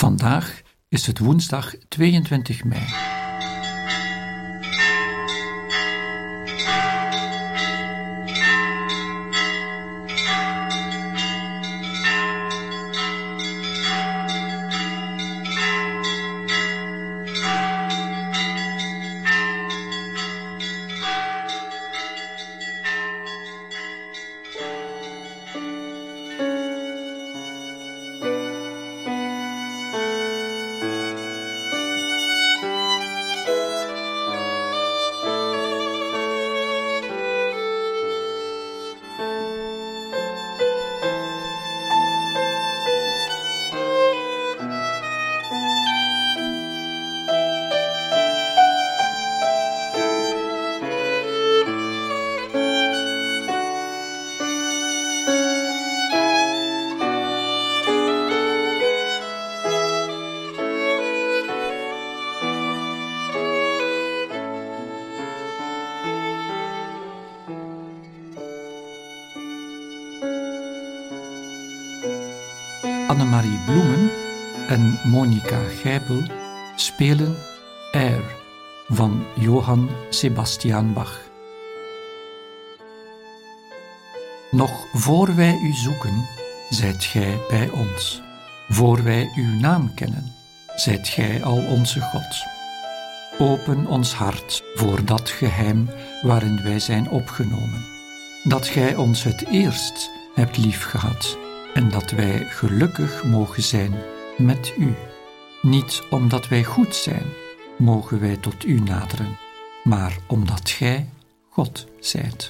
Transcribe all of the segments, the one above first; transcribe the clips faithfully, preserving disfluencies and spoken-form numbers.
Vandaag is het woensdag tweeëntwintig mei. Annemarie Bloemen en Monica Gijpel spelen Air van Johann Sebastian Bach. Nog voor wij u zoeken, zijt gij bij ons. Voor wij uw naam kennen, zijt gij al onze God. Open ons hart voor dat geheim waarin wij zijn opgenomen. Dat gij ons het eerst hebt liefgehad en dat wij gelukkig mogen zijn met u. Niet omdat wij goed zijn, mogen wij tot u naderen, maar omdat gij God zijt.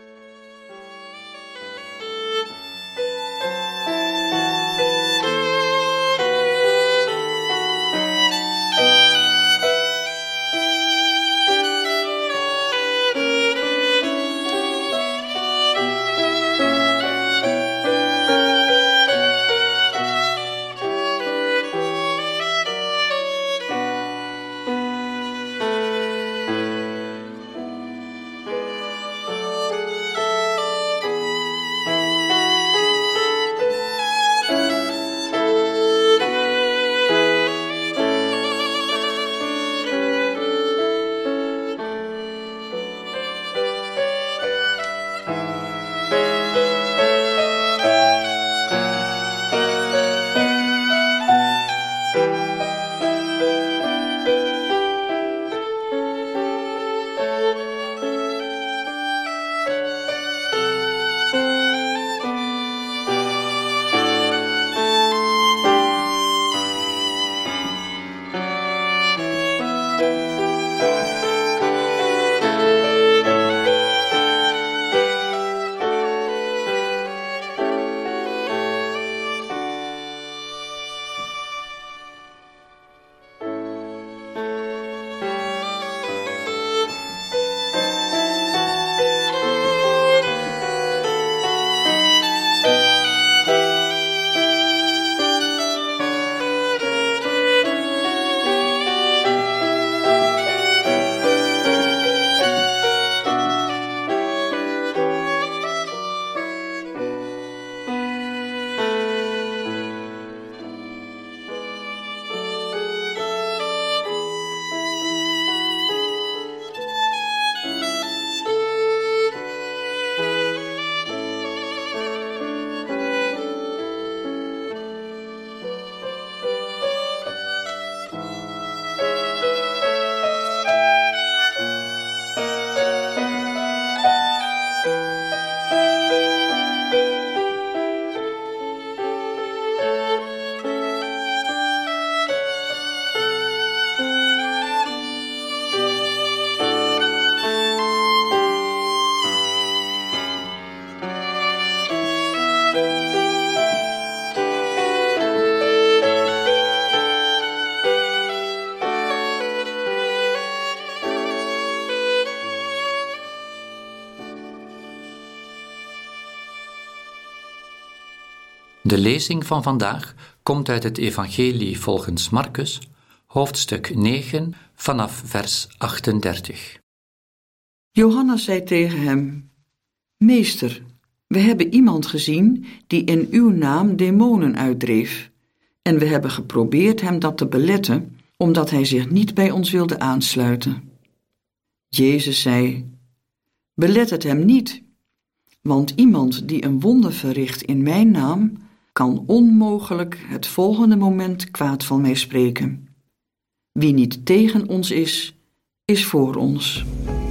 De lezing van vandaag komt uit het Evangelie volgens Marcus, hoofdstuk negen, vanaf vers achtendertig. Johannes zei tegen hem: Meester, we hebben iemand gezien die in uw naam demonen uitdreef, En we hebben geprobeerd hem dat te beletten, omdat hij zich niet bij ons wilde aansluiten. Jezus zei: belet het hem niet, want iemand die een wonder verricht in mijn naam, kan onmogelijk het volgende moment kwaad van mij spreken. Wie niet tegen ons is, is voor ons.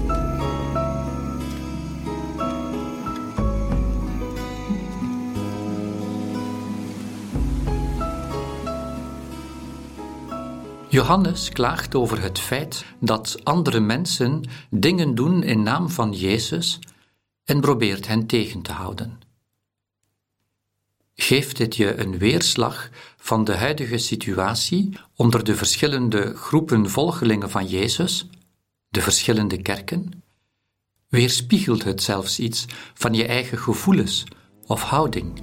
Johannes klaagt over het feit dat andere mensen dingen doen in naam van Jezus en probeert hen tegen te houden. Geeft dit je een weerslag van de huidige situatie onder de verschillende groepen volgelingen van Jezus, de verschillende kerken? Weerspiegelt het zelfs iets van je eigen gevoelens of houding?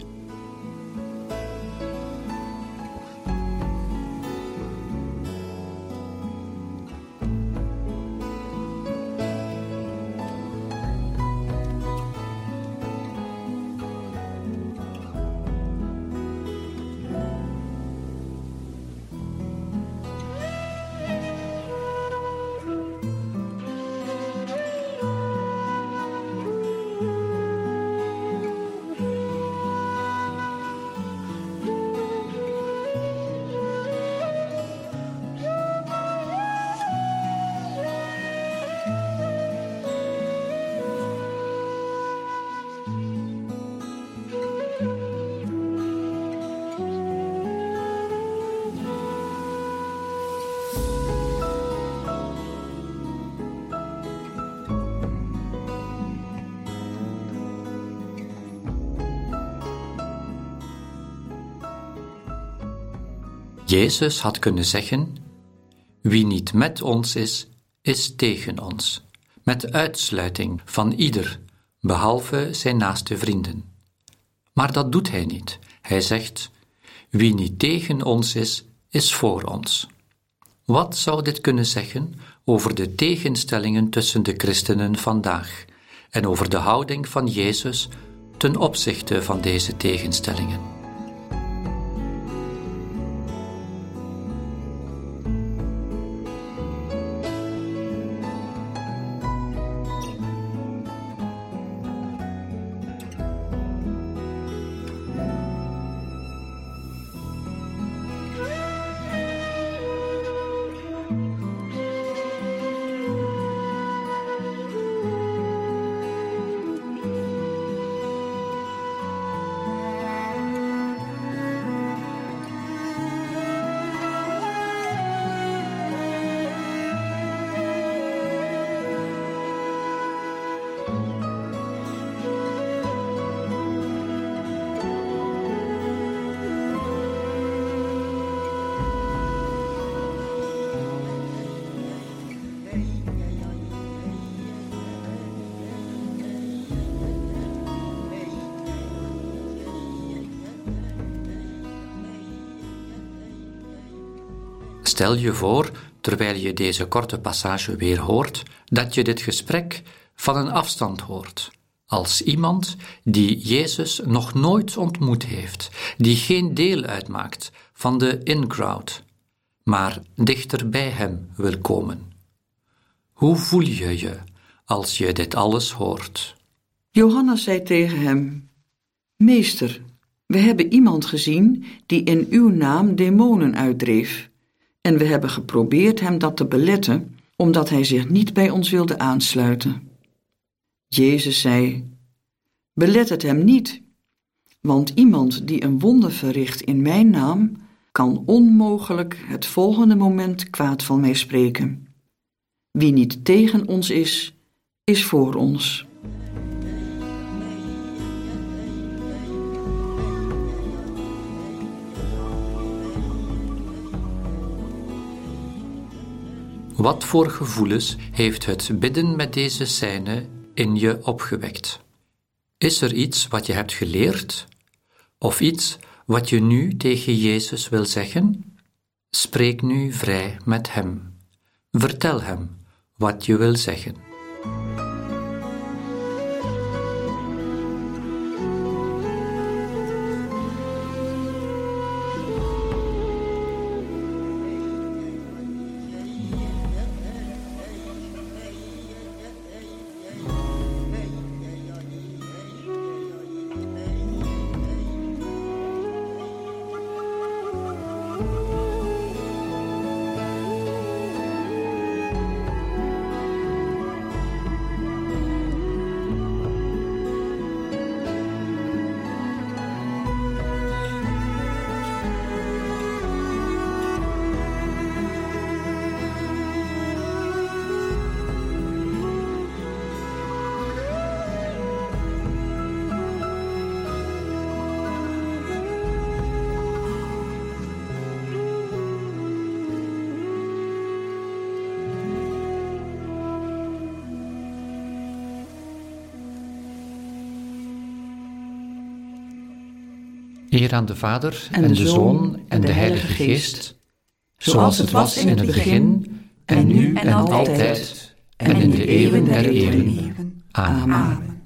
Jezus had kunnen zeggen: wie niet met ons is, is tegen ons, met uitsluiting van ieder, behalve zijn naaste vrienden. Maar dat doet hij niet. Hij zegt: wie niet tegen ons is, is voor ons. Wat zou dit kunnen zeggen over de tegenstellingen tussen de christenen vandaag en over de houding van Jezus ten opzichte van deze tegenstellingen? Stel je voor, terwijl je deze korte passage weer hoort, dat je dit gesprek van een afstand hoort, als iemand die Jezus nog nooit ontmoet heeft, die geen deel uitmaakt van de in-crowd, maar dichter bij hem wil komen. Hoe voel je je als je dit alles hoort? Johannes zei tegen hem: Meester, we hebben iemand gezien die in uw naam demonen uitdreef. En we hebben geprobeerd hem dat te beletten, omdat hij zich niet bij ons wilde aansluiten. Jezus zei: belet het hem niet, want iemand die een wonder verricht in mijn naam, kan onmogelijk het volgende moment kwaad van mij spreken. Wie niet tegen ons is, is voor ons. Wat voor gevoelens heeft het bidden met deze scène in je opgewekt? Is er iets wat je hebt geleerd? Of iets wat je nu tegen Jezus wil zeggen? Spreek nu vrij met hem. Vertel hem wat je wil zeggen. Eer aan de Vader en en de de Zoon en de Heilige Geest, zoals het was in het begin, en nu en altijd, en in de eeuwen der eeuwen. Amen.